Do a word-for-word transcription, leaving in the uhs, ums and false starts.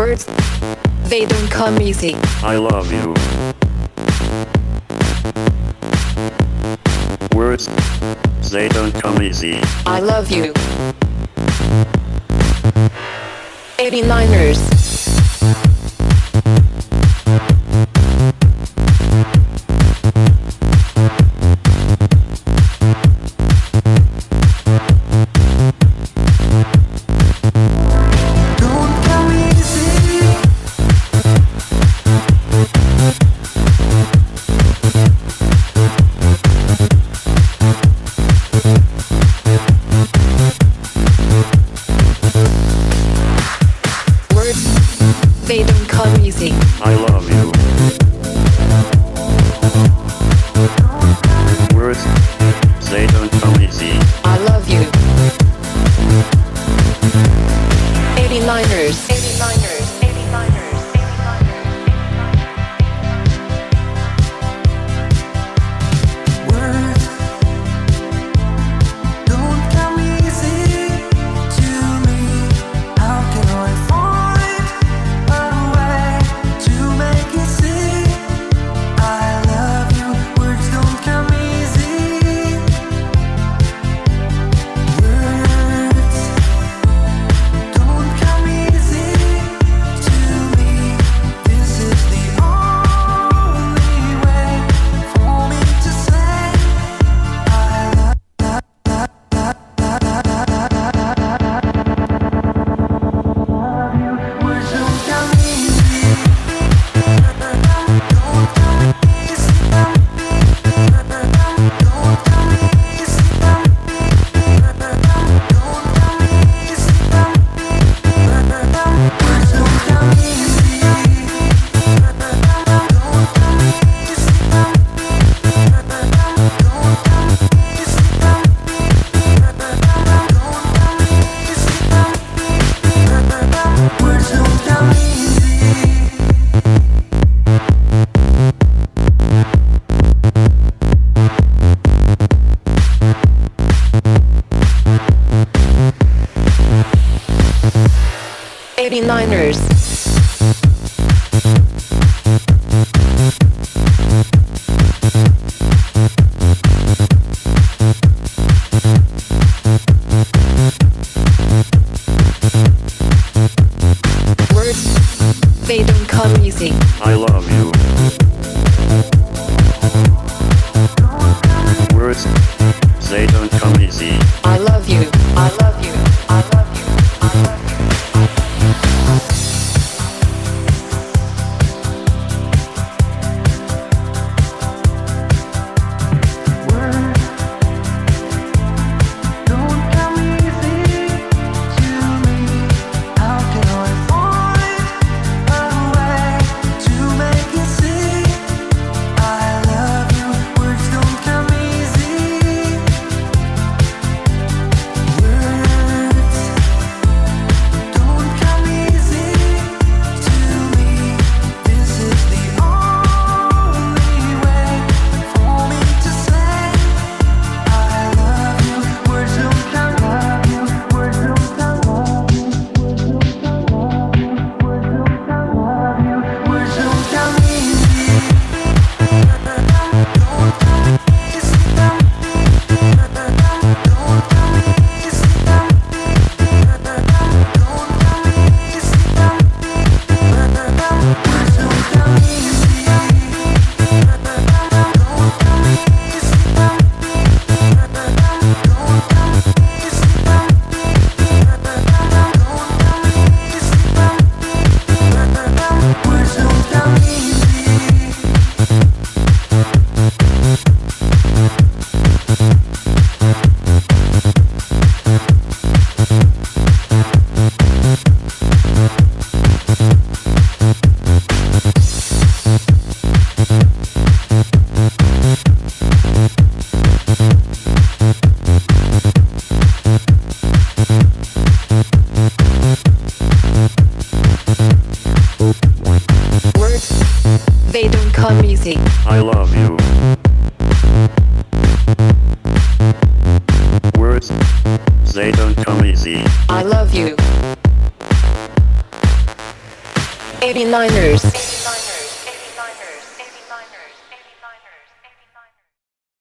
Words, they don't come easy. I love you. Words, they don't come easy. I love you. eighty-niners. They don't come easy. I love you. Words, they don't come easy. I love you. eighty-niners. eighty-niners. eighty-niners. Words don't come easy to me. How can I find a way to make you see I love you? Words don't come easy. Words don't come easy to me. This is the only way for me to say I love you. Words don't come easy. Don't come easy. Don't come easy. Don't come easy. Words don't come easy. Don't come easy. Don't come easy. Words don't come easy. eighty-niners. Words, they don't come easy. I love you. Words, they don't come easy. I love you. I love you. I love you. I love you. Don't come easy to me. How can I find a way to make you see I love you? Words don't come easy. Words don't come easy to me. This is the only way for me to say I love you. Words don't come love you. Words don't come love you. Words don't come love you. Words don't come easy. Don't come easy. Don't come easy. Don't come easy. Words don't come easy. Don't come easy. Words don't come easy. Words, they don't come easy. I love you. Words, they don't come easy. I love you. eighty-niners.